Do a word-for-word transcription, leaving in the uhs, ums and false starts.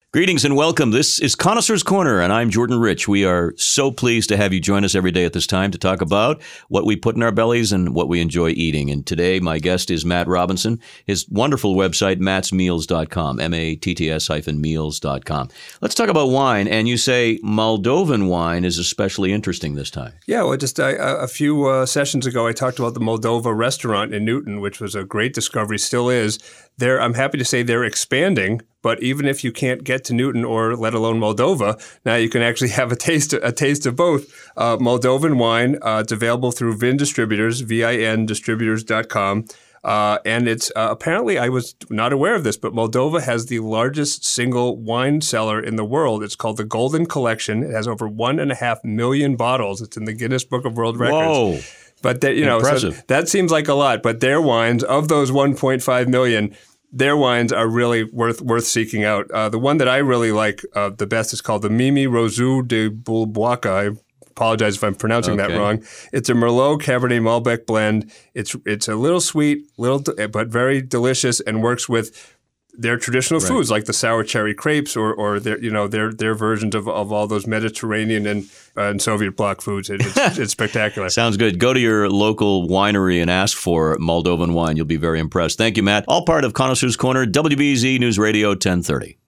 Greetings and welcome. This is Connoisseur's Corner, and I'm Jordan Rich. We are so pleased to have you join us every day at this time to talk about what we put in our bellies and what we enjoy eating. And today, my guest is Matt Robinson. His wonderful website, matts meals dot com, M A T T S hyphen meals dot com. Let's talk about wine. And you say Moldovan wine is especially interesting this time. Yeah, well, just uh, a few uh, sessions ago, I talked about the Moldova restaurant in Newton, which was a great discovery, still is. They're, I'm happy to say they're expanding. But even if you can't get to Newton or let alone Moldova, now you can actually have a taste a taste of both. Uh, Moldovan wine, uh, it's available through Vin Distributors, V I N distributors dot com. Uh, and it's uh, apparently, I was not aware of this, but Moldova has the largest single wine cellar in the world. It's called the Golden Collection. It has over one and a half million bottles. It's in the Guinness Book of World Records. Whoa. But that, you know, so that seems like a lot. But their wines, of those one point five million, their wines are really worth worth seeking out. Uh, the one that I really like uh, the best is called the Mimi Rosou de Bulboaca. I apologize if I'm pronouncing okay. that wrong. It's a Merlot Cabernet Malbec blend. It's it's a little sweet, little but very delicious, and works with their traditional right. foods like the sour cherry crepes or or their you know their their versions of, of all those Mediterranean and uh, and Soviet bloc foods. It, it's, it's spectacular. Sounds good. Go to your local winery and ask for Moldovan wine. You'll be very impressed. Thank you, Matt. All part of Connoisseur's Corner, W B Z News Radio ten thirty.